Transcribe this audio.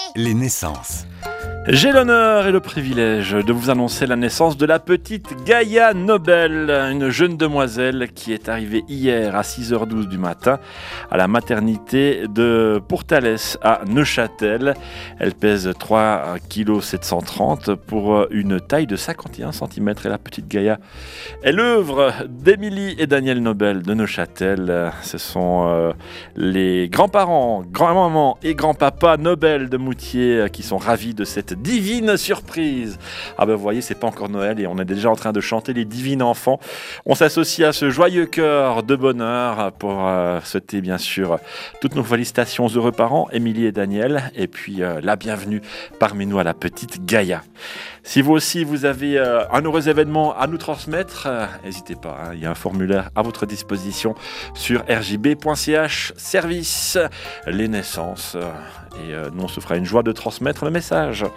Les naissances. J'ai l'honneur et le privilège de vous annoncer la naissance de la petite Gaïa Nobel, une jeune demoiselle qui est arrivée hier à 6h12 du matin à la maternité de Pourtalès à Neuchâtel. Elle pèse 3,730 kg pour une taille de 51 cm. Et la petite Gaïa est l'œuvre d'Émilie et Daniel Nobel de Neuchâtel. Ce sont les grands-parents, grand-maman et grand-papa Nobel de Moutier qui sont ravis de cette divine surprise. Ah ben vous voyez, c'est pas encore Noël et on est déjà en train de chanter les divines enfants. On s'associe à ce joyeux cœur de bonheur pour souhaiter bien sûr toutes nos félicitations aux heureux parents, Émilie et Daniel, et puis la bienvenue parmi nous à la petite Gaïa. Si vous aussi vous avez un heureux événement à nous transmettre, n'hésitez pas, il y a un formulaire à votre disposition sur rjb.ch service les naissances et nous on se fera une joie de transmettre le message.